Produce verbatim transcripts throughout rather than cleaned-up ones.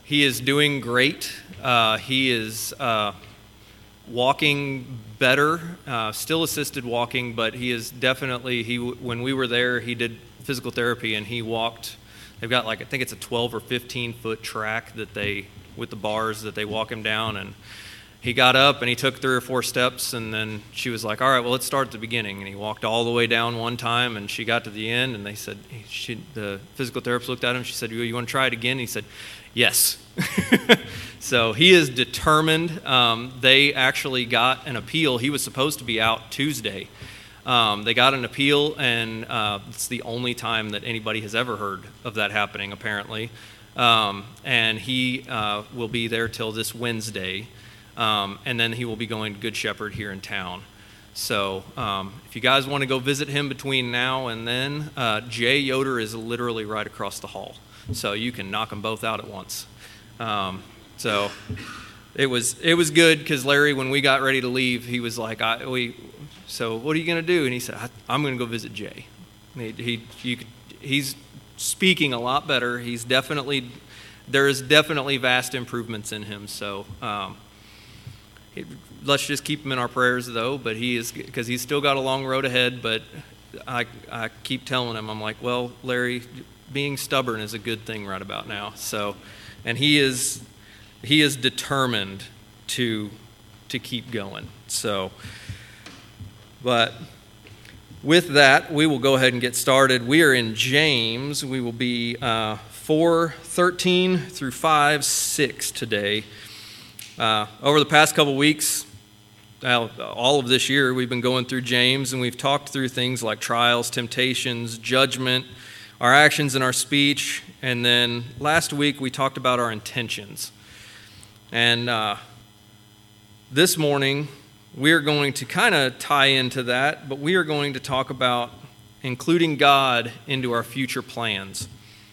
he is doing great. Uh, he is uh, walking better, uh, still assisted walking, but he is definitely, he when we were there, he did physical therapy and he walked. They've got like, I think it's a twelve or fifteen foot track that they, with the bars that they walk him down, and he got up and he took three or four steps, and then she was like, all right, well, let's start at the beginning. And he walked all the way down one time, and she got to the end, and they said, she, the physical therapist looked at him, she said, you, you want to try it again? And he said, yes. So he is determined. Um, they actually got an appeal. He was supposed to be out Tuesday. Um, they got an appeal, and uh, it's the only time that anybody has ever heard of that happening, apparently. Um, and he uh, will be there till this Wednesday. Um, and then he will be going to Good Shepherd here in town. So um, if you guys want to go visit him between now and then, uh, Jay Yoder is literally right across the hall. So you can knock them both out at once. Um, so it was it was good because Larry, when we got ready to leave, he was like, I, we, so what are you going to do? And he said, I, I'm going to go visit Jay. He, he you could, he's speaking a lot better. He's definitely, there is definitely vast improvements in him. So um, let's just keep him in our prayers, though. But he is, because he's still got a long road ahead. But I, I keep telling him, I'm like, well, Larry, being stubborn is a good thing right about now. So, and he is, he is determined to, to keep going. So, but with that, we will go ahead and get started. We are in James. We will be uh, four thirteen through five six today. Uh, over the past couple weeks, uh, all of this year, we've been going through James, and we've talked through things like trials, temptations, judgment, our actions and our speech, and then last week we talked about our intentions. And uh, this morning, we are going to kind of tie into that, but we are going to talk about including God into our future plans.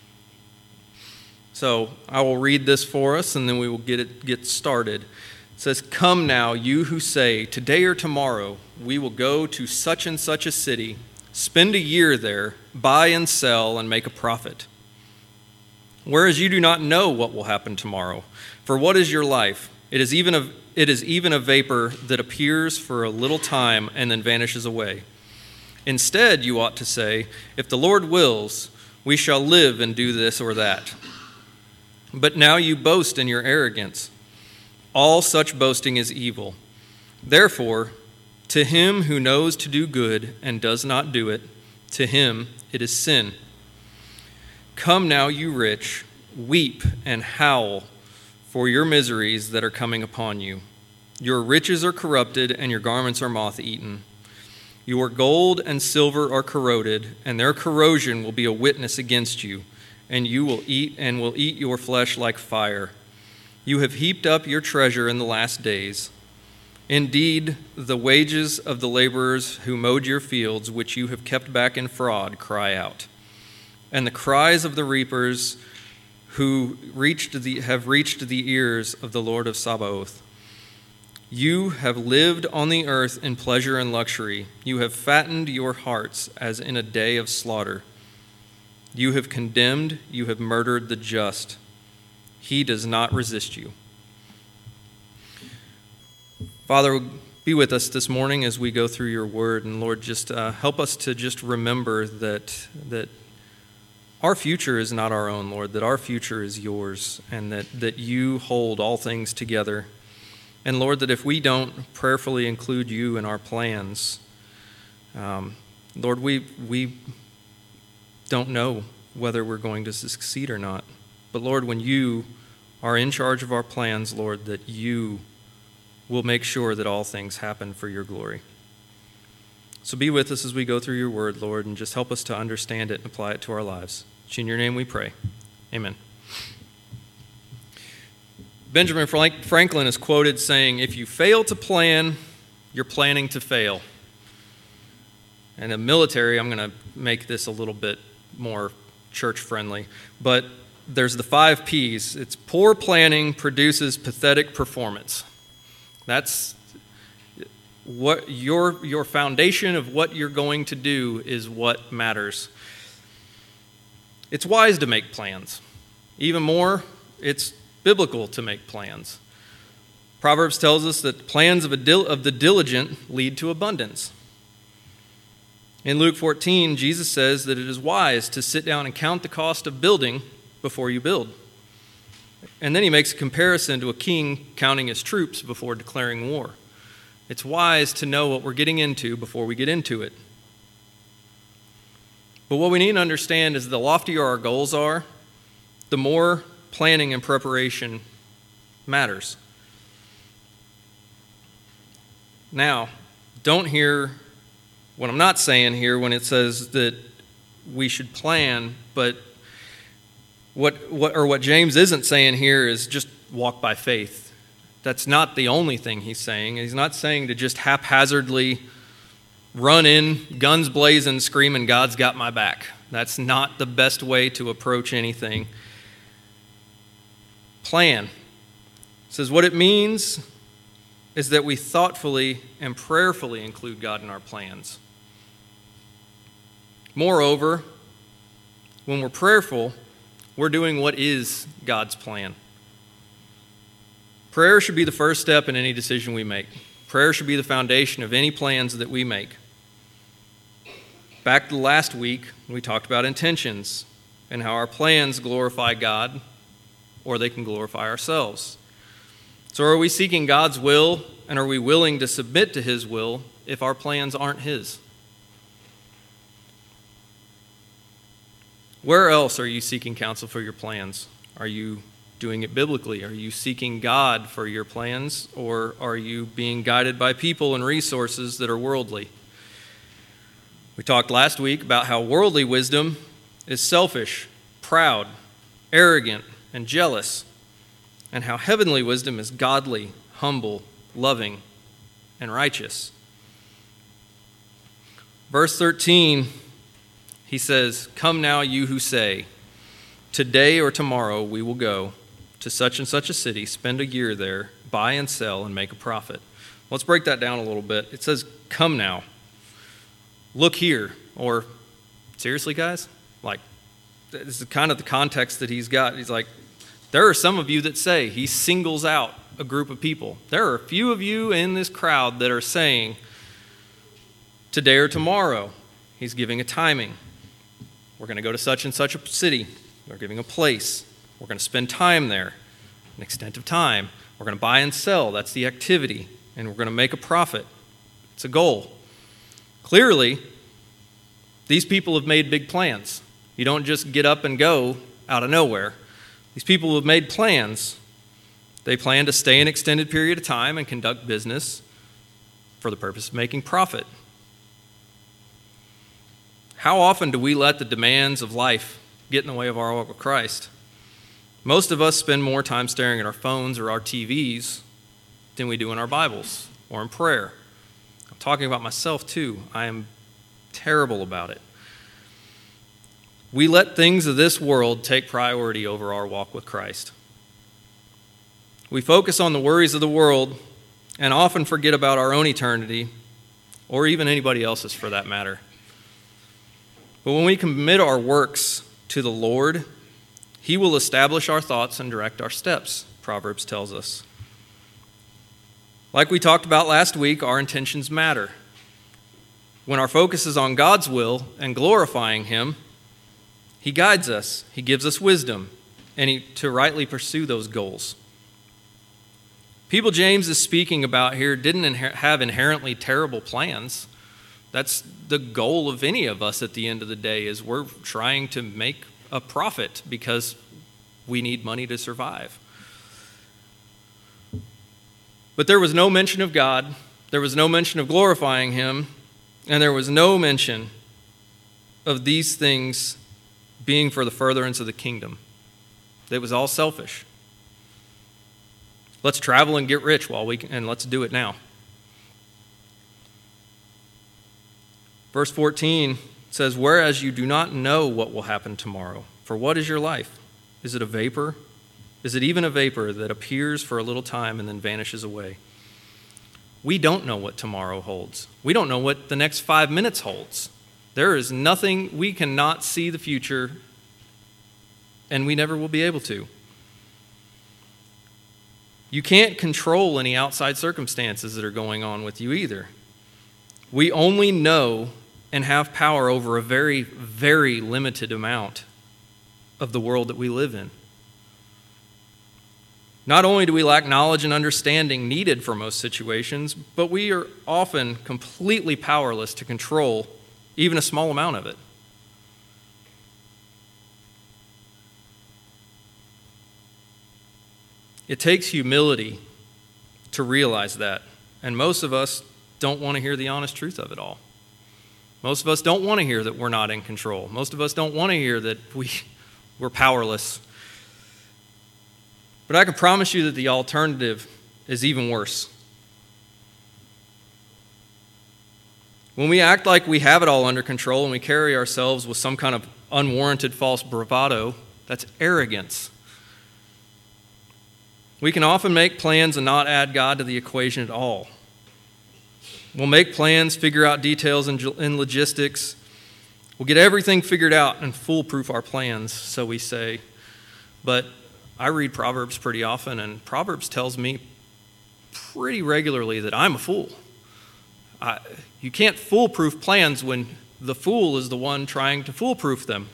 So I will read this for us, and then we will get it get started. It says, "Come now, you who say, today or tomorrow, we will go to such and such a city, spend a year there, buy and sell, and make a profit. Whereas you do not know what will happen tomorrow. For what is your life? It is even a, it is even a vapor that appears for a little time and then vanishes away. Instead, you ought to say, if the Lord wills, we shall live and do this or that. But now you boast in your arrogance. All such boasting is evil. Therefore, to him who knows to do good and does not do it, to him it is sin. Come now, you rich, weep and howl for your miseries that are coming upon you. Your riches are corrupted, and your garments are moth-eaten. Your gold and silver are corroded, and their corrosion will be a witness against you, and you will eat and will eat your flesh like fire. You have heaped up your treasure in the last days. Indeed, the wages of the laborers who mowed your fields, which you have kept back in fraud, cry out. And the cries of the reapers who reached the, have reached the ears of the Lord of Sabaoth. You have lived on the earth in pleasure and luxury. You have fattened your hearts as in a day of slaughter. You have condemned, you have murdered the just. He does not resist you." Father, be with us this morning as we go through your word. And Lord, just uh, help us to just remember that that our future is not our own, Lord, that our future is yours, and that, that you hold all things together. And Lord, that if we don't prayerfully include you in our plans, um, Lord, we we don't know whether we're going to succeed or not. But Lord, when you are in charge of our plans, Lord, that you will make sure that all things happen for your glory. So be with us as we go through your word, Lord, and just help us to understand it and apply it to our lives. It's in your name we pray. Amen. Benjamin Franklin is quoted saying, "If you fail to plan, you're planning to fail." And in the military, I'm going to make this a little bit more church-friendly, but there's the five P's. It's poor planning produces pathetic performance. That's what your your foundation of what you're going to do is what matters. It's wise to make plans. Even more, it's biblical to make plans. Proverbs tells us that plans of, a dil- of the diligent lead to abundance. In Luke fourteen, Jesus says that it is wise to sit down and count the cost of building before you build. And then he makes a comparison to a king counting his troops before declaring war. It's wise to know what we're getting into before we get into it. But what we need to understand is the loftier our goals are, the more planning and preparation matters. Now, don't hear what I'm not saying here when it says that we should plan, but what what or what James isn't saying here is just walk by faith. That's not the only thing he's saying. He's not saying to just haphazardly run in, guns blazing, screaming, God's got my back. That's not the best way to approach anything. Plan. It says what it means is that we thoughtfully and prayerfully include God in our plans. Moreover, when we're prayerful, we're doing what is God's plan. Prayer should be the first step in any decision we make. Prayer should be the foundation of any plans that we make. Back to last week, we talked about intentions and how our plans glorify God or they can glorify ourselves. So are we seeking God's will, and are we willing to submit to His will if our plans aren't His? Where else are you seeking counsel for your plans? Are you doing it biblically? Are you seeking God for your plans, or are you being guided by people and resources that are worldly? We talked last week about how worldly wisdom is selfish, proud, arrogant, and jealous, and how heavenly wisdom is godly, humble, loving, and righteous. Verse thirteen, he says, "Come now, you who say, today or tomorrow we will go to such and such a city, spend a year there, buy and sell, and make a profit." Let's break that down a little bit. It says, "Come now. Look here," or seriously, guys? Like, this is kind of the context that he's got. He's like, there are some of you that say, he singles out a group of people. There are a few of you in this crowd that are saying, today or tomorrow. He's giving a timing. We're going to go to such and such a city. They're giving a place. We're going to spend time there, an extent of time. We're going to buy and sell. That's the activity. And we're going to make a profit. It's a goal. Clearly, these people have made big plans. You don't just get up and go out of nowhere. These people have made plans. They plan to stay an extended period of time and conduct business for the purpose of making profit. How often do we let the demands of life get in the way of our walk with Christ? Most of us spend more time staring at our phones or our T Vs than we do in our Bibles or in prayer. I'm talking about myself too. I am terrible about it. We let things of this world take priority over our walk with Christ. We focus on the worries of the world and often forget about our own eternity, or even anybody else's for that matter. But when we commit our works to the Lord, He will establish our thoughts and direct our steps, Proverbs tells us. Like we talked about last week, our intentions matter. When our focus is on God's will and glorifying Him, He guides us, He gives us wisdom, and he, to rightly pursue those goals. People James is speaking about here didn't inher- have inherently terrible plans. That's the goal of any of us at the end of the day, is we're trying to make a profit because we need money to survive. But there was no mention of God, there was no mention of glorifying Him, and there was no mention of these things being for the furtherance of the kingdom. It was all selfish. Let's travel and get rich while we can, and let's do it now. Verse fourteen says, "Whereas you do not know what will happen tomorrow, for what is your life? Is it a vapor? Is it even a vapor that appears for a little time and then vanishes away?" We don't know what tomorrow holds. We don't know what the next five minutes holds. There is nothing, we cannot see the future, and we never will be able to. You can't control any outside circumstances that are going on with you either. We only know and have power over a very, very limited amount of the world that we live in. Not only do we lack knowledge and understanding needed for most situations, but we are often completely powerless to control even a small amount of it. It takes humility to realize that, and most of us don't want to hear the honest truth of it all. Most of us don't want to hear that we're not in control. Most of us don't want to hear that we, we're powerless. But I can promise you that the alternative is even worse. When we act like we have it all under control and we carry ourselves with some kind of unwarranted false bravado, that's arrogance. We can often make plans and not add God to the equation at all. We'll make plans, figure out details and logistics. We'll get everything figured out and foolproof our plans, so we say. But I read Proverbs pretty often, and Proverbs tells me pretty regularly that I'm a fool. I, you can't foolproof plans when the fool is the one trying to foolproof them.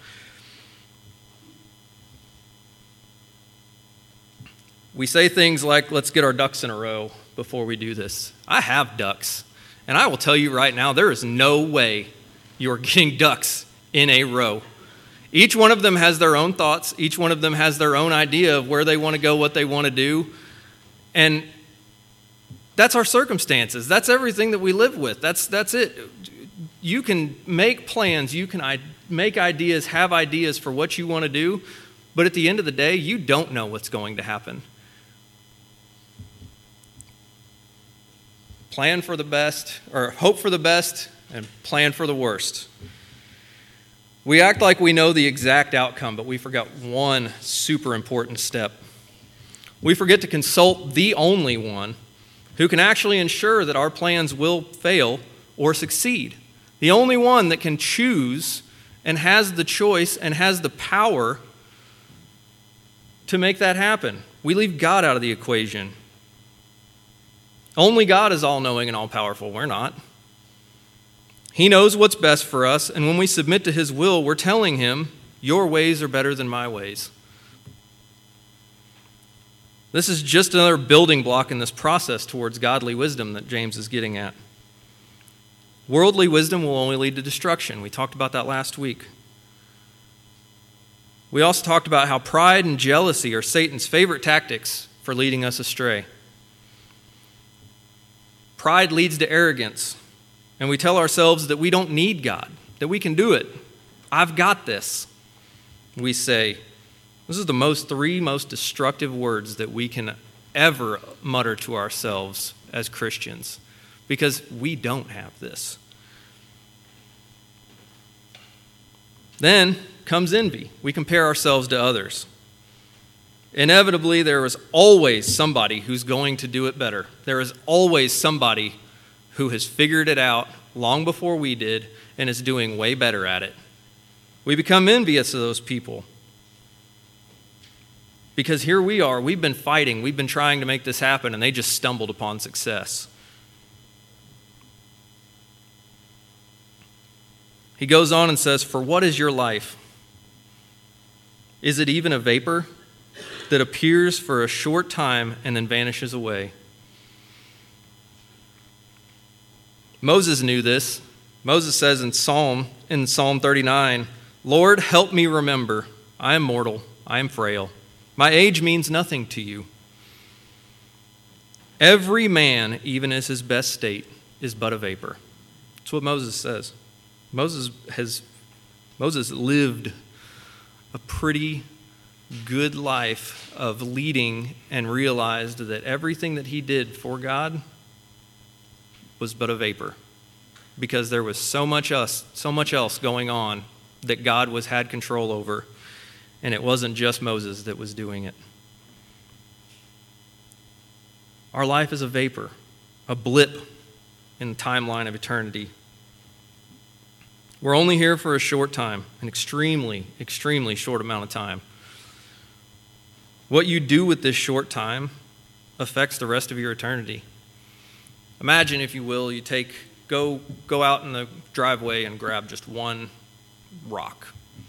We say things like, let's get our ducks in a row before we do this. I have ducks, and I will tell you right now, there is no way you are getting ducks in a row. Each one of them has their own thoughts. Each one of them has their own idea of where they want to go, what they want to do. And that's our circumstances. That's everything that we live with. That's, that's it. You can make plans. You can make ideas, have ideas for what you want to do. But at the end of the day, you don't know what's going to happen. Plan for the best, or hope for the best, and plan for the worst. We act like we know the exact outcome, but we forgot one super important step. We forget to consult the only one who can actually ensure that our plans will fail or succeed. The only one that can choose and has the choice and has the power to make that happen. We leave God out of the equation. Only God is all-knowing and all-powerful. We're not. He knows what's best for us, and when we submit to His will, we're telling Him, your ways are better than my ways. This is just another building block in this process towards godly wisdom that James is getting at. Worldly wisdom will only lead to destruction. We talked about that last week. We also talked about how pride and jealousy are Satan's favorite tactics for leading us astray. Pride leads to arrogance, and we tell ourselves that we don't need God, that we can do it. I've got this. We say, this is the most three most destructive words that we can ever mutter to ourselves as Christians, because we don't have this. Then comes envy. We compare ourselves to others. Inevitably, there is always somebody who's going to do it better. There is always somebody who has figured it out long before we did and is doing way better at it. We become envious of those people. Because here we are, we've been fighting, we've been trying to make this happen, and they just stumbled upon success. He goes on and says, "For what is your life? Is it even a vapor that appears for a short time and then vanishes away?" Moses knew this. Moses says in Psalm, in Psalm thirty-nine, "Lord, help me remember. I am mortal. I am frail. My age means nothing to you." Every man, even as his best state, is but a vapor. That's what Moses says. Moses has Moses lived a pretty good life of leading and realized that everything that he did for God was but a vapor, because there was so much else, so much else going on that God was had control over, and it wasn't just Moses that was doing it. Our life is a vapor, a blip in the timeline of eternity. We're only here for a short time, an extremely, extremely short amount of time. What you do with this short time affects the rest of your eternity. Imagine, if you will, you take go go out in the driveway and grab just one rock.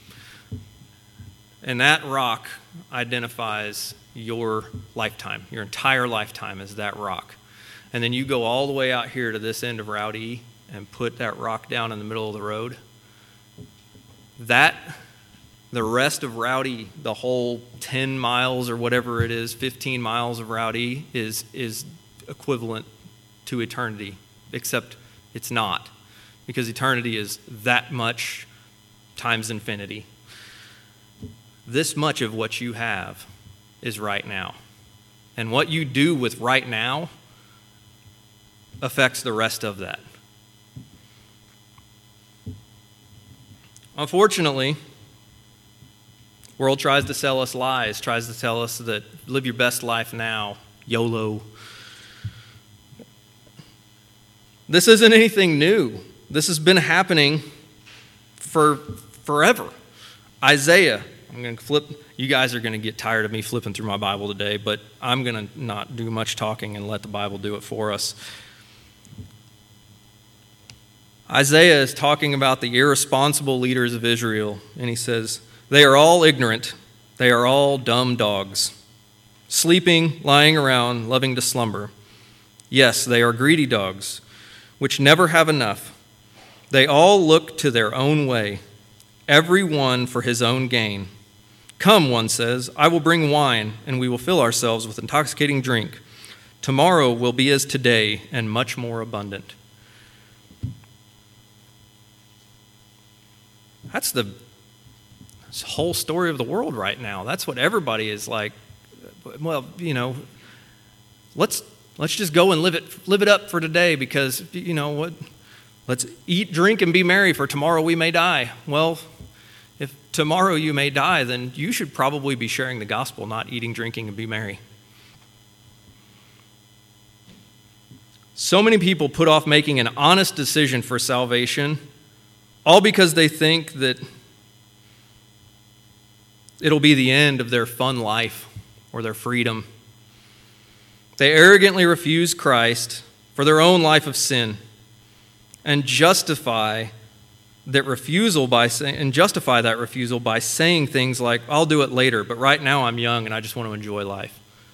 And that rock identifies your lifetime. Your entire lifetime is that rock. And then you go all the way out here to this end of Route E and put that rock down in the middle of the road. That, the rest of Route E, the whole ten miles or whatever it is, fifteen miles of Route E is, is equivalent to eternity, except it's not, because eternity is that much times infinity. This much of what you have is right now. And what you do with right now affects the rest of that. Unfortunately, the world tries to sell us lies, tries to tell us that live your best life now, YOLO. This isn't anything new. This has been happening for forever. Isaiah, I'm going to flip, you guys are going to get tired of me flipping through my Bible today, but I'm going to not do much talking and let the Bible do it for us. Isaiah is talking about the irresponsible leaders of Israel, and he says, "They are all ignorant. They are all dumb dogs, sleeping, lying around, loving to slumber. Yes, they are greedy dogs, which never have enough. They all look to their own way, every one for his own gain. Come," one says, "I will bring wine, and we will fill ourselves with intoxicating drink. Tomorrow will be as today, and much more abundant." That's the whole story of the world right now. That's what everybody is like. Well, you know, let's let's just go and live it live it up for today, because, you know what? Let's eat, drink, and be merry, for tomorrow we may die. Well, if tomorrow you may die, then you should probably be sharing the gospel, not eating, drinking, and be merry. So many people put off making an honest decision for salvation, all because they think that it'll be the end of their fun life or their freedom. They arrogantly refuse Christ for their own life of sin and justify that refusal by say, and justify that refusal by saying things like, "I'll do it later, but right now I'm young and I just want to enjoy life."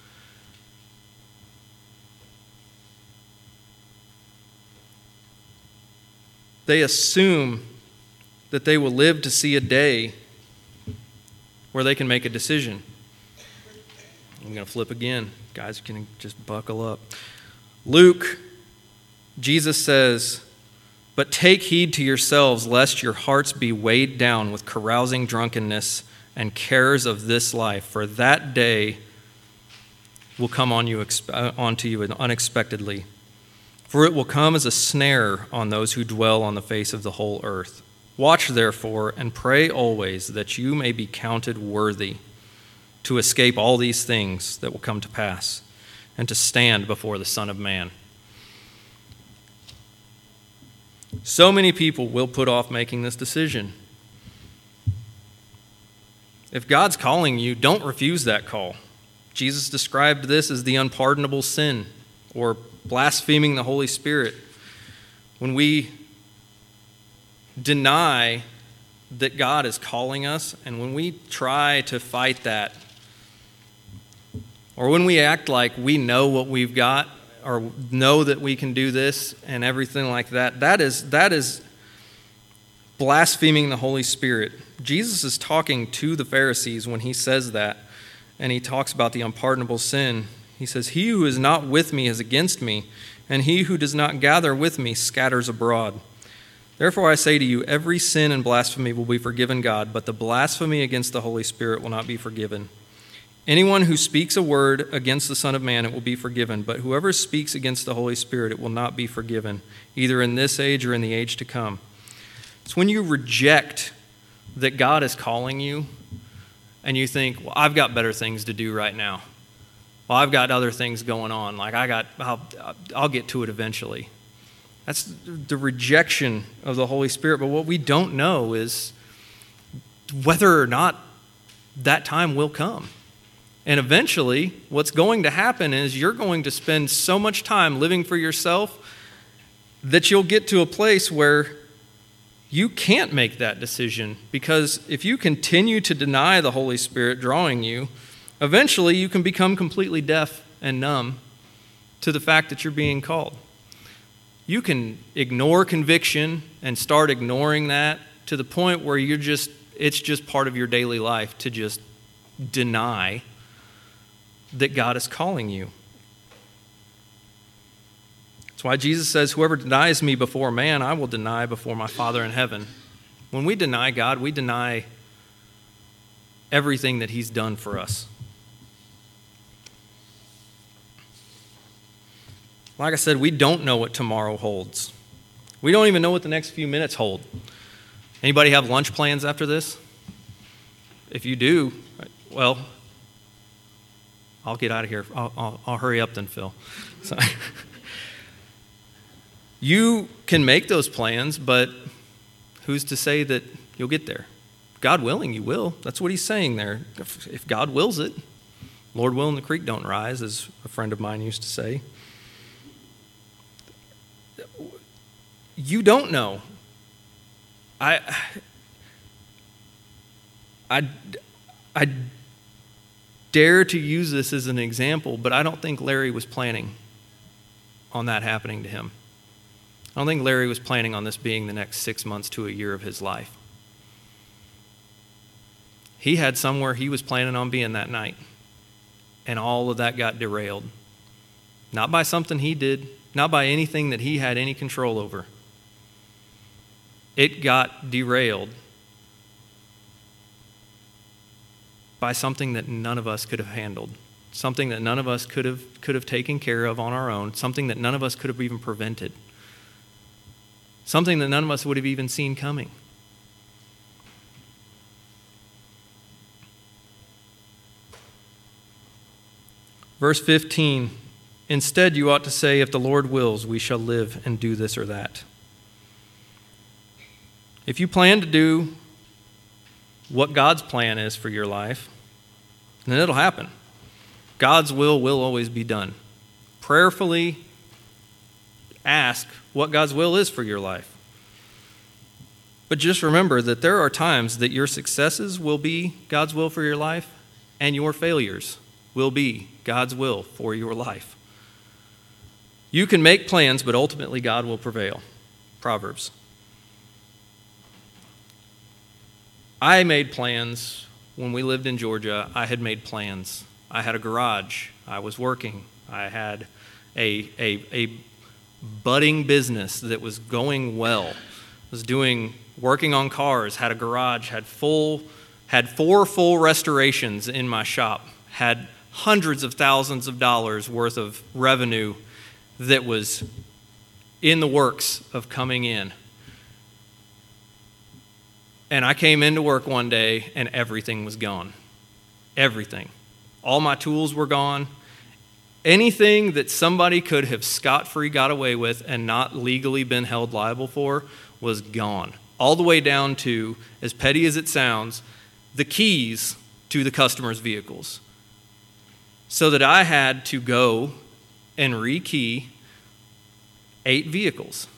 They assume that they will live to see a day where they can make a decision. I'm going to flip again. Guys, can just buckle up. Luke, Jesus says, "But take heed to yourselves, lest your hearts be weighed down with carousing drunkenness and cares of this life, for that day will come on you onto you unexpectedly. For it will come as a snare on those who dwell on the face of the whole earth. Watch, therefore, and pray always that you may be counted worthy to escape all these things that will come to pass and to stand before the Son of Man." So many people will put off making this decision. If God's calling you, don't refuse that call. Jesus described this as the unpardonable sin, or blaspheming the Holy Spirit. When we deny that God is calling us, and when we try to fight that, or when we act like we know what we've got, or know that we can do this and everything like that, that is that is blaspheming the Holy Spirit. Jesus is talking to the Pharisees when he says that, and he talks about the unpardonable sin. He says, "He who is not with me is against me, and he who does not gather with me scatters abroad. Therefore I say to you, every sin and blasphemy will be forgiven God, but the blasphemy against the Holy Spirit will not be forgiven. Anyone who speaks a word against the Son of Man, it will be forgiven, but whoever speaks against the Holy Spirit, it will not be forgiven, either in this age or in the age to come." It's when you reject that God is calling you, and you think, "Well, I've got better things to do right now. Well, I've got other things going on. Like I got, I'll, I'll get to it eventually." That's the rejection of the Holy Spirit. But what we don't know is whether or not that time will come. And eventually, what's going to happen is you're going to spend so much time living for yourself that you'll get to a place where you can't make that decision. Because if you continue to deny the Holy Spirit drawing you, eventually you can become completely deaf and numb to the fact that you're being called. You can ignore conviction and start ignoring that to the point where you're just, it's just part of your daily life to just deny that God is calling you. That's why Jesus says, whoever denies me before man, I will deny before my Father in heaven. When we deny God, we deny everything that he's done for us. Like I said, we don't know what tomorrow holds. We don't even know what the next few minutes hold. Anybody have lunch plans after this? If you do, well, I'll get out of here. I'll, I'll, I'll hurry up then, Phil. So, you can make those plans, but who's to say that you'll get there? God willing, you will. That's what he's saying there. If, if God wills it, Lord willing, the creek don't rise, as a friend of mine used to say. You don't know. I, I, I dare to use this as an example, but I don't think Larry was planning on that happening to him. I don't think Larry was planning on this being the next six months to a year of his life. He had somewhere he was planning on being that night, and all of that got derailed. Not by something he did, not by anything that he had any control over. It got derailed by something that none of us could have handled, something that none of us could have could have taken care of on our own, something that none of us could have even prevented, something that none of us would have even seen coming. Verse fifteen, instead you ought to say, if the Lord wills, we shall live and do this or that. If you plan to do what God's plan is for your life, then it'll happen. God's will will always be done. Prayerfully ask what God's will is for your life. But just remember that there are times that your successes will be God's will for your life, and your failures will be God's will for your life. You can make plans, but ultimately God will prevail. Proverbs. I made plans when we lived in Georgia. I had made plans. I had a garage. I was working. I had a, a, a budding business that was going well. I was doing, working on cars, had a garage, had full, had four full restorations in my shop, had hundreds of thousands of dollars worth of revenue that was in the works of coming in. And I came into work one day and everything was gone. Everything. All my tools were gone. Anything that somebody could have scot-free got away with and not legally been held liable for was gone. All the way down to, as petty as it sounds, the keys to the customer's vehicles. So that I had to go and rekey eight vehicles.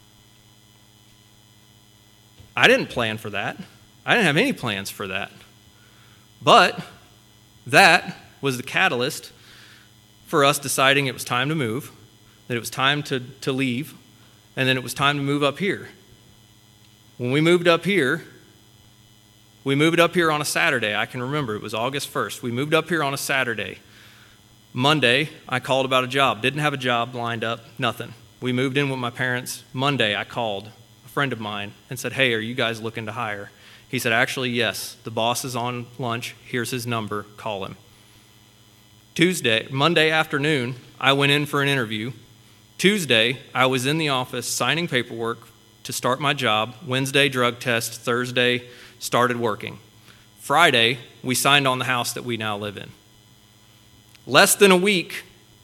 I didn't plan for that. I didn't have any plans for that. But that was the catalyst for us deciding it was time to move, that it was time to, to leave, and then it was time to move up here. When we moved up here, we moved up here on a Saturday. I can remember it was August first. We moved up here on a Saturday. Monday, I called about a job. Didn't have a job lined up, nothing. We moved in with my parents. Monday, I called a friend of mine and said, hey, are you guys looking to hire? He said, actually, yes. The boss is on lunch. Here's his number. Call him. Tuesday, Monday afternoon, I went in for an interview. Tuesday, I was in the office signing paperwork to start my job. Wednesday, drug test. Thursday, started working. Friday, we signed on the house that we now live in. Less than a week,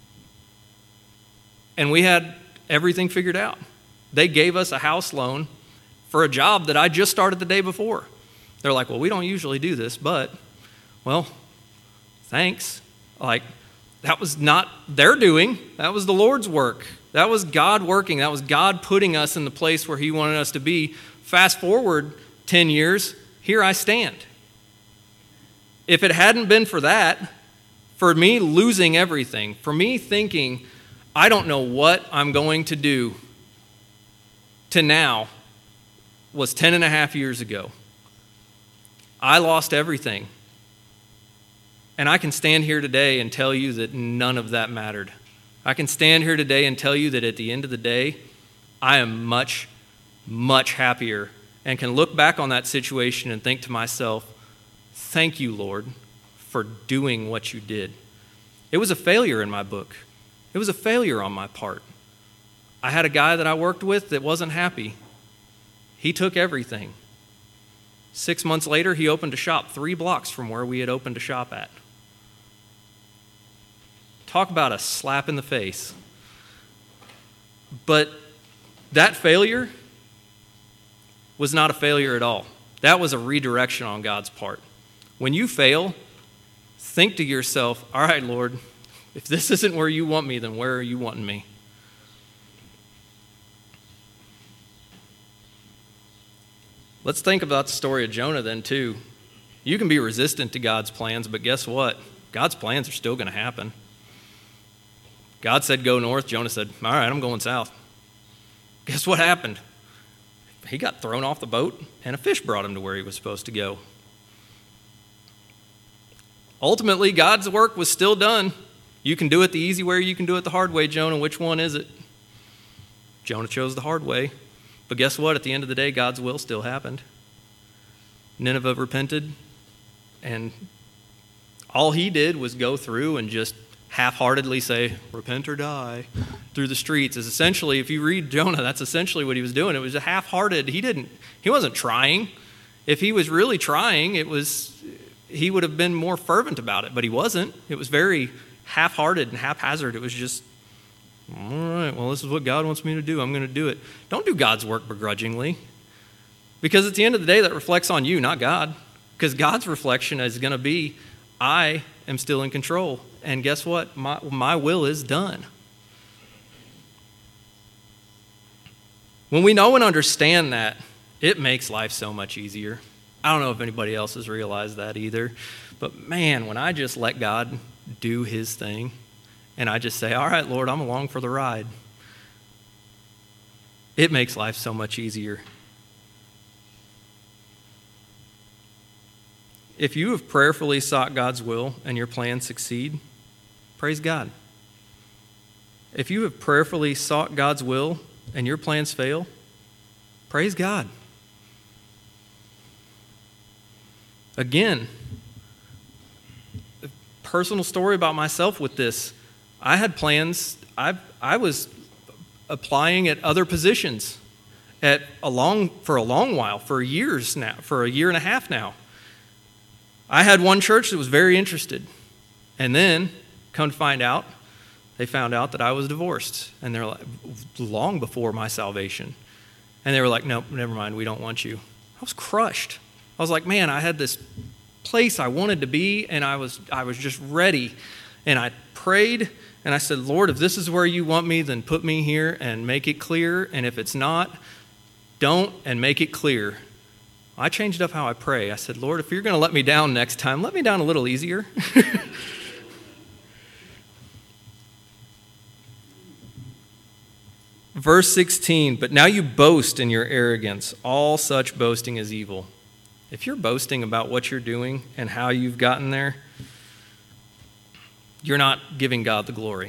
and we had everything figured out. They gave us a house loan for a job that I just started the day before. They're like, well, we don't usually do this, but, well, thanks. Like, that was not their doing. That was the Lord's work. That was God working. That was God putting us in the place where he wanted us to be. Fast forward ten years, here I stand. If it hadn't been for that, for me losing everything, for me thinking, I don't know what I'm going to do, to now was ten and a half years ago. I lost everything. And I can stand here today and tell you that none of that mattered. I can stand here today and tell you that at the end of the day, I am much, much happier and can look back on that situation and think to myself, thank you, Lord, for doing what you did. It was a failure in my book. It was a failure on my part. I had a guy that I worked with that wasn't happy. He took everything. Six months later, he opened a shop three blocks from where we had opened a shop at. Talk about a slap in the face. But that failure was not a failure at all. That was a redirection on God's part. When you fail, think to yourself, all right, Lord, if this isn't where you want me, then where are you wanting me? Let's think about the story of Jonah then, too. You can be resistant to God's plans, but guess what? God's plans are still going to happen. God said go north. Jonah said, all right, I'm going south. Guess what happened? He got thrown off the boat, and a fish brought him to where he was supposed to go. Ultimately, God's work was still done. You can do it the easy way, or you can do it the hard way, Jonah. Which one is it? Jonah chose the hard way. But guess what? At the end of the day, God's will still happened. Nineveh repented, and all he did was go through and just half-heartedly say, repent or die, through the streets. Is essentially, if you read Jonah, that's essentially what he was doing. It was a half-hearted. He didn't, he wasn't trying. If he was really trying, it was, he would have been more fervent about it, but he wasn't. It was very half-hearted and haphazard. It was just, all right, well, this is what God wants me to do. I'm going to do it. Don't do God's work begrudgingly, because at the end of the day, that reflects on you, not God. Because God's reflection is going to be, I am still in control. And guess what? My, my will is done. When we know and understand that, it makes life so much easier. I don't know if anybody else has realized that either. But man, when I just let God do his thing, and I just say, all right, Lord, I'm along for the ride, it makes life so much easier. If you have prayerfully sought God's will and your plans succeed, praise God. If you have prayerfully sought God's will and your plans fail, praise God. Again, a personal story about myself with this. I had plans. I I was applying at other positions at a long for a long while, for years now, for a year and a half now. I had one church that was very interested, and then come to find out, they found out that I was divorced, and they're like, long before my salvation, and they were like, nope, never mind, we don't want you. I was crushed. I was like, man, I had this place I wanted to be, and I was I was just ready, and I prayed, and I said, Lord, if this is where you want me, then put me here and make it clear, and if it's not, don't, and make it clear. I changed up how I pray. I said, Lord, if you're going to let me down next time, let me down a little easier. Verse sixteen, but now you boast in your arrogance. All such boasting is evil. If you're boasting about what you're doing and how you've gotten there, you're not giving God the glory.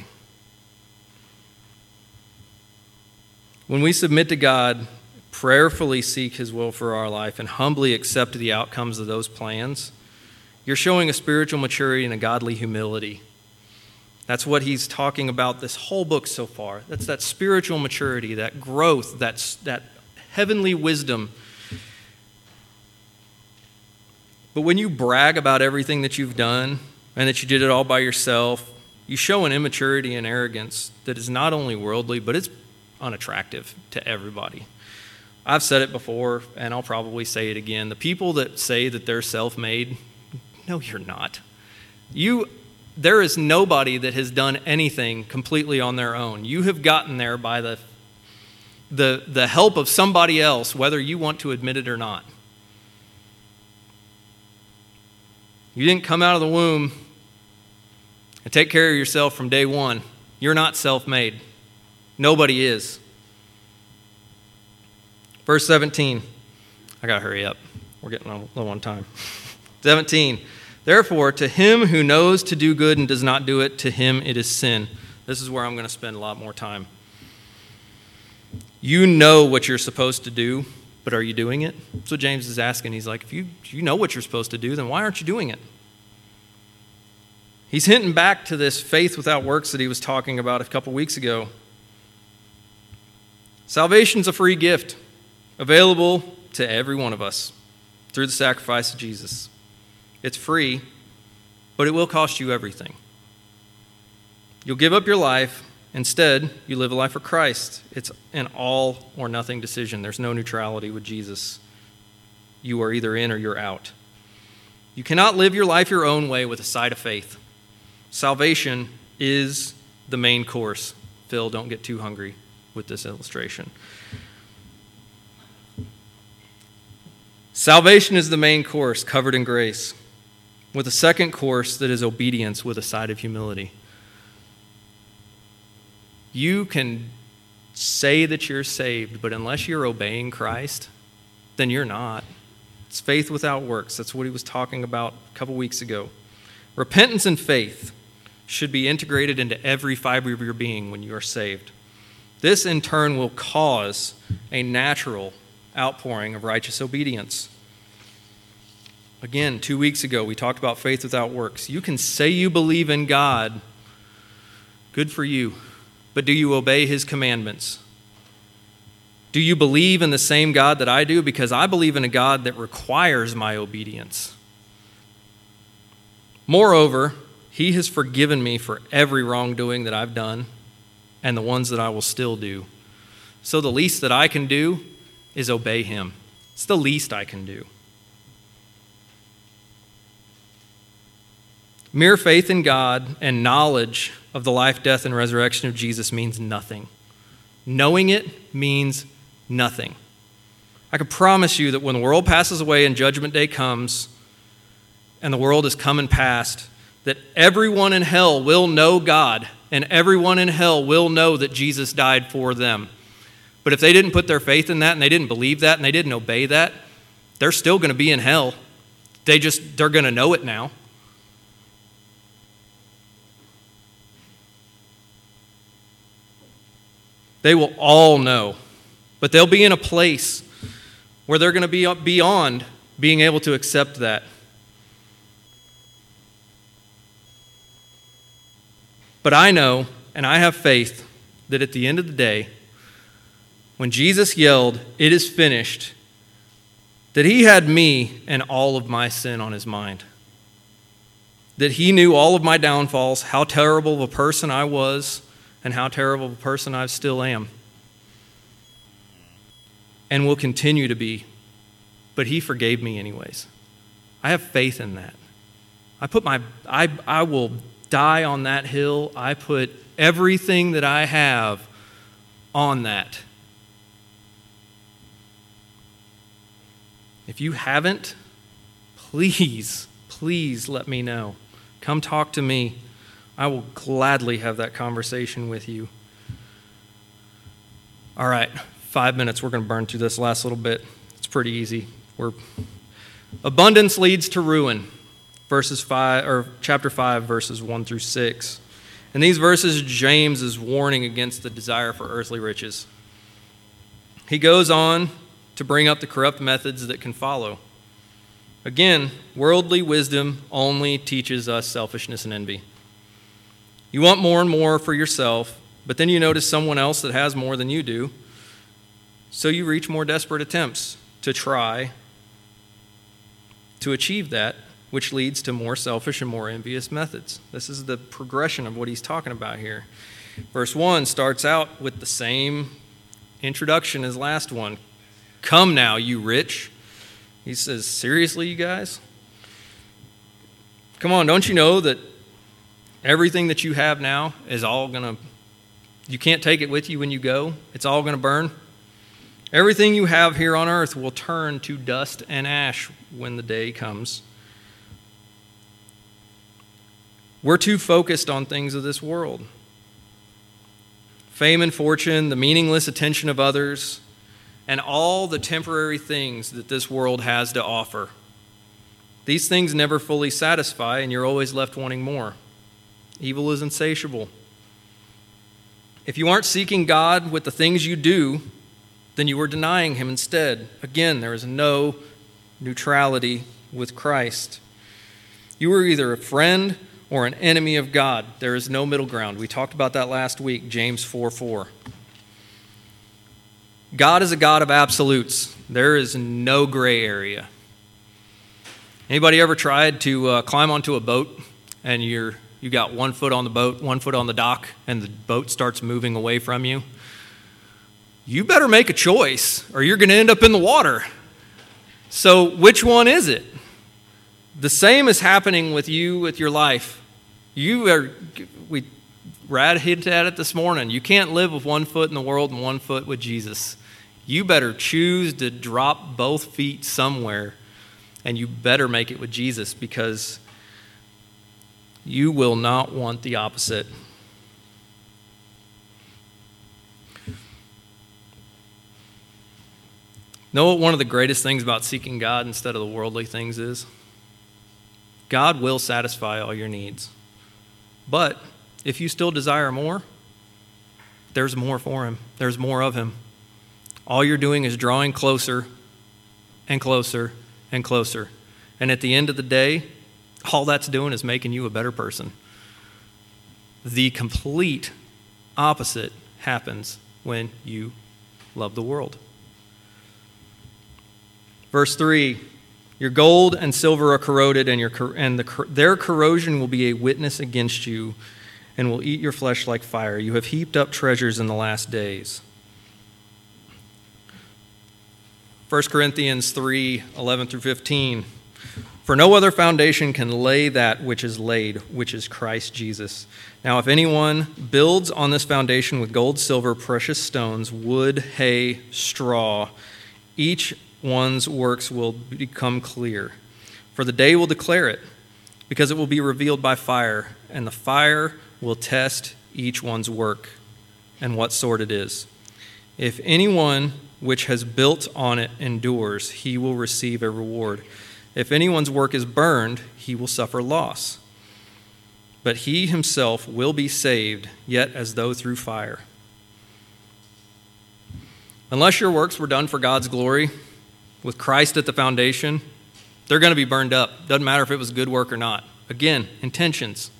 When we submit to God, prayerfully seek his will for our life, and humbly accept the outcomes of those plans, you're showing a spiritual maturity and a godly humility. That's what he's talking about this whole book so far. That's that spiritual maturity, that growth, that's, that heavenly wisdom. But when you brag about everything that you've done and that you did it all by yourself, you show an immaturity and arrogance that is not only worldly, but it's unattractive to everybody. I've said it before, and I'll probably say it again. The people that say that they're self-made, no, you're not. You, there is nobody that has done anything completely on their own. You have gotten there by the, the, the help of somebody else, whether you want to admit it or not. You didn't come out of the womb and take care of yourself from day one. You're not self-made. Nobody is. Verse seventeen. I got to hurry up. We're getting a little on time. seventeen. Therefore, to him who knows to do good and does not do it, to him it is sin. This is where I'm going to spend a lot more time. You know what you're supposed to do, but are you doing it? That's what James is asking. He's like, if you, if you know what you're supposed to do, then why aren't you doing it? He's hinting back to this faith without works that he was talking about a couple weeks ago. Salvation's a free gift available to every one of us through the sacrifice of Jesus. It's free, but it will cost you everything. You'll give up your life. Instead, you live a life for Christ. It's an all or nothing decision. There's no neutrality with Jesus. You are either in or you're out. You cannot live your life your own way with a side of faith. Salvation is the main course. Phil, don't get too hungry with this illustration. Salvation is the main course, covered in grace, with a second course that is obedience with a side of humility. You can say that you're saved, but unless you're obeying Christ, then you're not. It's faith without works. That's what he was talking about a couple weeks ago. Repentance and faith should be integrated into every fiber of your being when you are saved. This, in turn, will cause a natural outpouring of righteous obedience. Again, two weeks ago, we talked about faith without works. You can say you believe in God. Good for you. But do you obey his commandments? Do you believe in the same God that I do? Because I believe in a God that requires my obedience. Moreover, he has forgiven me for every wrongdoing that I've done and the ones that I will still do. So the least that I can do is obey him. It's the least I can do. Mere faith in God and knowledge of the life, death, and resurrection of Jesus means nothing. Knowing it means nothing. I can promise you that when the world passes away and Judgment Day comes, and the world is come and past, that everyone in hell will know God, and everyone in hell will know that Jesus died for them. But if they didn't put their faith in that, and they didn't believe that, and they didn't obey that, they're still going to be in hell. They just, they're going to know it now. They will all know, but they'll be in a place where they're going to be beyond being able to accept that. But I know, and I have faith, that at the end of the day, when Jesus yelled, "It is finished," that he had me and all of my sin on his mind. That he knew all of my downfalls, how terrible of a person I was, and how terrible of a person I still am. And will continue to be. But he forgave me anyways. I have faith in that. I put my I I will die on that hill. I put everything that I have on that. If you haven't, please, please let me know. Come talk to me. I will gladly have that conversation with you. All right, five minutes. We're going to burn through this last little bit. It's pretty easy. We're abundance leads to ruin. Verses five or chapter five, verses one through six. In these verses, James is warning against the desire for earthly riches. He goes on to bring up the corrupt methods that can follow. Again, worldly wisdom only teaches us selfishness and envy. You want more and more for yourself, but then you notice someone else that has more than you do, so you reach more desperate attempts to try to achieve that, which leads to more selfish and more envious methods. This is the progression of what he's talking about here. Verse one starts out with the same introduction as last one. Come now, you rich. He says, seriously, you guys? Come on, don't you know that everything that you have now is all going to, you can't take it with you when you go. It's all going to burn. Everything you have here on earth will turn to dust and ash when the day comes. We're too focused on things of this world. Fame and fortune, the meaningless attention of others, and all the temporary things that this world has to offer. These things never fully satisfy, and you're always left wanting more. Evil is insatiable. If you aren't seeking God with the things you do, then you are denying him instead. Again, there is no neutrality with Christ. You are either a friend or an enemy of God. There is no middle ground. We talked about that last week, James four four. God is a God of absolutes. There is no gray area. Anybody ever tried to uh, climb onto a boat and you're you got one foot on the boat, one foot on the dock, and the boat starts moving away from you? You better make a choice or you're going to end up in the water. So which one is it? The same is happening with you, with your life. You are, we Brad hit at it this morning. You can't live with one foot in the world and one foot with Jesus. You better choose to drop both feet somewhere, and you better make it with Jesus, because you will not want the opposite. Know what one of the greatest things about seeking God instead of the worldly things is? God will satisfy all your needs. But if you still desire more, there's more for him. There's more of him. All you're doing is drawing closer and closer and closer. And at the end of the day, all that's doing is making you a better person. The complete opposite happens when you love the world. Verse three, your gold and silver are corroded, and, your, and the, their corrosion will be a witness against you and will eat your flesh like fire. You have heaped up treasures in the last days. First Corinthians three, eleven through fifteen. For no other foundation can lay that which is laid, which is Christ Jesus. Now if anyone builds on this foundation with gold, silver, precious stones, wood, hay, straw, each one's works will become clear. For the day will declare it, because it will be revealed by fire, and the fire will test each one's work and what sort it is. If anyone which has built on it endures, he will receive a reward. If anyone's work is burned, he will suffer loss. But he himself will be saved, yet as though through fire. Unless your works were done for God's glory, with Christ at the foundation, they're going to be burned up. Doesn't matter if it was good work or not. Again, intentions.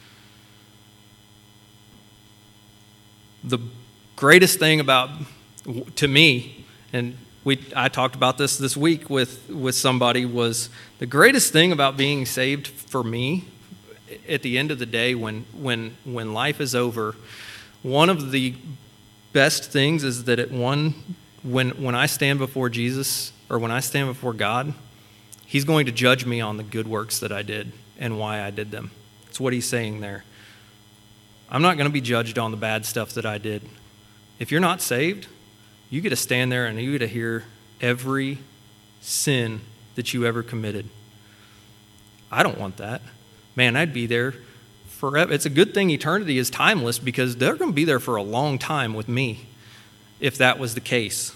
The greatest thing about, to me, and we I talked about this this week with, with somebody, was the greatest thing about being saved for me at the end of the day, when when when life is over, one of the best things is that at one when when I stand before Jesus, or when I stand before God, he's going to judge me on the good works that I did and why I did them. That's what he's saying there. I'm not going to be judged on the bad stuff that I did. If you're not saved, you get to stand there and you get to hear every sin that you ever committed. I don't want that. Man, I'd be there forever. It's a good thing eternity is timeless, because they're going to be there for a long time with me if that was the case.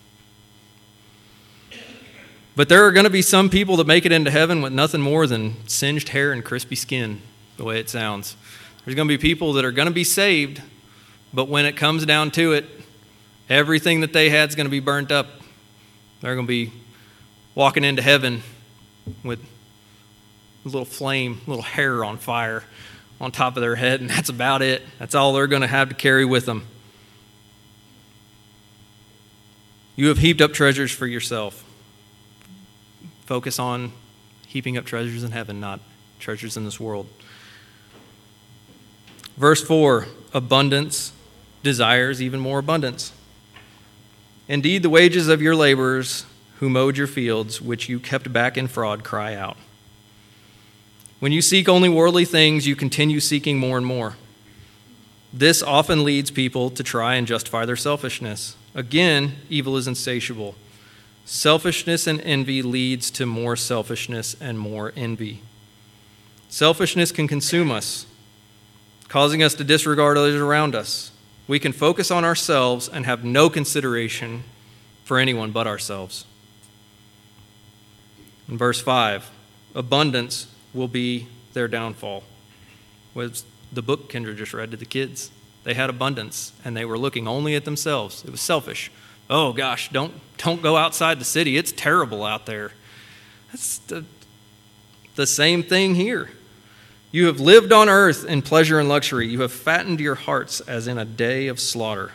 But there are going to be some people that make it into heaven with nothing more than singed hair and crispy skin, the way it sounds. There's going to be people that are going to be saved, but when it comes down to it, everything that they had is going to be burnt up. They're going to be walking into heaven with a little flame, a little hair on fire on top of their head, and that's about it. That's all they're going to have to carry with them. You have heaped up treasures for yourself. Focus on heaping up treasures in heaven, not treasures in this world. Verse four, abundance desires even more abundance. Indeed, the wages of your laborers who mowed your fields, which you kept back in fraud, cry out. When you seek only worldly things, you continue seeking more and more. This often leads people to try and justify their selfishness. Again, evil is insatiable. Selfishness and envy leads to more selfishness and more envy. Selfishness can consume us, causing us to disregard others around us. We can focus on ourselves and have no consideration for anyone but ourselves. In verse five, abundance will be their downfall. Was the book Kendra just read to the kids. They had abundance, and they were looking only at themselves. It was selfish. Oh gosh, don't don't go outside the city. It's terrible out there. That's the, the same thing here. You have lived on earth in pleasure and luxury. You have fattened your hearts as in a day of slaughter.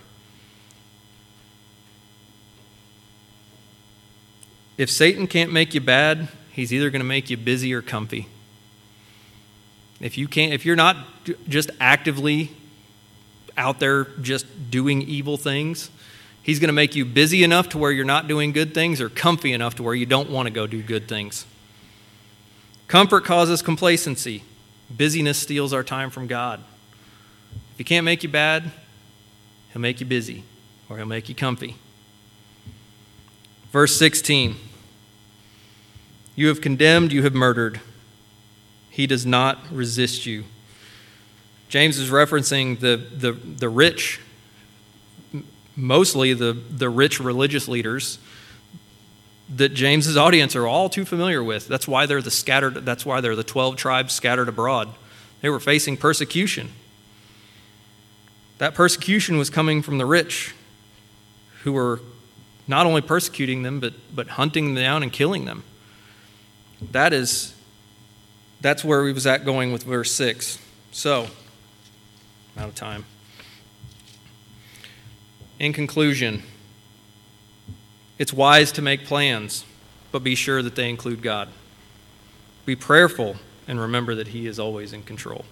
If Satan can't make you bad, he's either going to make you busy or comfy. If you can't, if you're not just actively out there just doing evil things, he's going to make you busy enough to where you're not doing good things, or comfy enough to where you don't want to go do good things. Comfort causes complacency. Busyness steals our time from God. If he can't make you bad, he'll make you busy, or he'll make you comfy. Verse sixteen. You have condemned, you have murdered. He does not resist you. James is referencing the, the, the rich, mostly the, the rich religious leaders that James's audience are all too familiar with. That's why they're the scattered, that's why they're the twelve tribes scattered abroad. They were facing persecution. That persecution was coming from the rich, who were not only persecuting them, but, but hunting them down and killing them. That is, that's where he was at going with verse six. So, I'm out of time. In conclusion, it's wise to make plans, but be sure that they include God. Be prayerful and remember that he is always in control.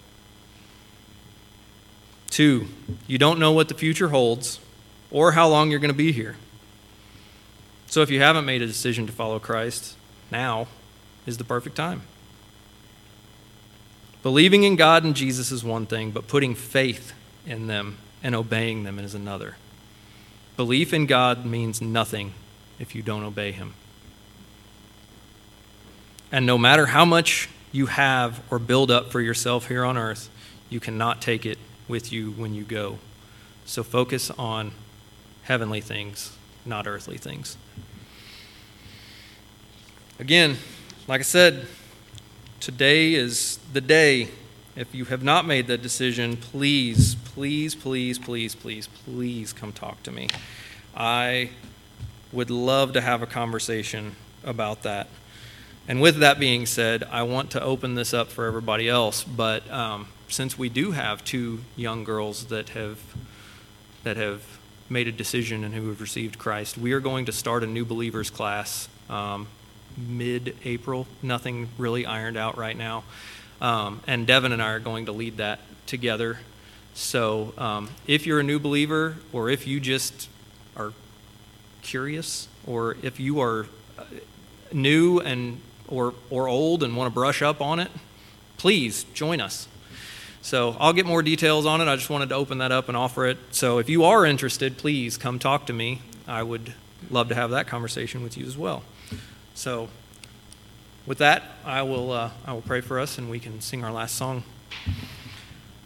Two, you don't know what the future holds or how long you're going to be here. So if you haven't made a decision to follow Christ, now is the perfect time. Believing in God and Jesus is one thing, but putting faith in them and obeying them is another. Belief in God means nothing if you don't obey him. And no matter how much you have or build up for yourself here on earth, you cannot take it with you when you go. So focus on heavenly things, not earthly things. Again, like I said, today is the day. If you have not made that decision, please, please, please, please, please, please come talk to me. I would love to have a conversation about that. And with that being said, I want to open this up for everybody else, but um, since we do have two young girls that have that have made a decision and who have received Christ, we are going to start a new believers class um, mid-April. Nothing really ironed out right now. Um, and Devin and I are going to lead that together. So um, if you're a new believer, or if you just are curious, or if you are new and or or old and want to brush up on it, please join us. So I'll get more details on it. I just wanted to open that up and offer it. So if you are interested, please come talk to me. I would love to have that conversation with you as well. So with that, I will uh, I will pray for us, and we can sing our last song.